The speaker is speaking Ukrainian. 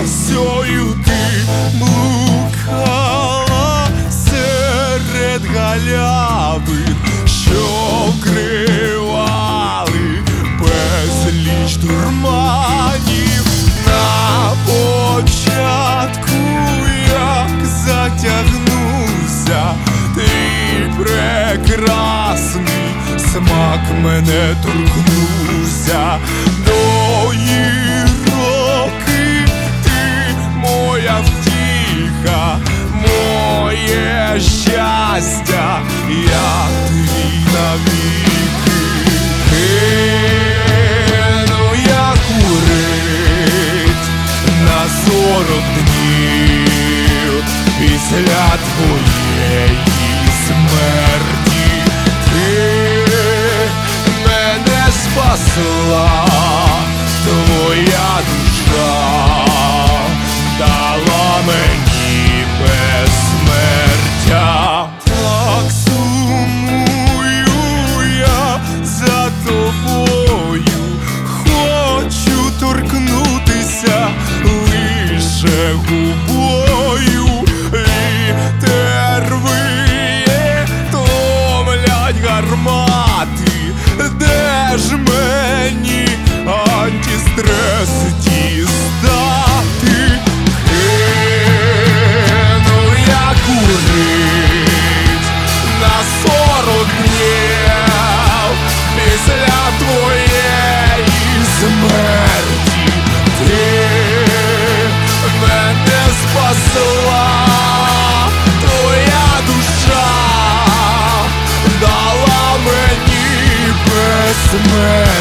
росою ти блукала серед галявин, що вкривали безліч дурманів. На початку, як затягнувся твій прекрасний смак, мене торкнувся. Довгі роки ти моя втіха, моє щастя, я твій навіки. Кину я курить на 40 днів після твоєї смерті. Ти мене спасла, твоя душа дала мені безсмертя. Так сумую я за тобою, хочу торкнутися лише губою. Вітер виє, томлять гармати, де ж мені антистрес дістати? Кину я курить на 40 днів після твоєї смерті. Ти мене спасла, твоя душа дала мені безсмертя.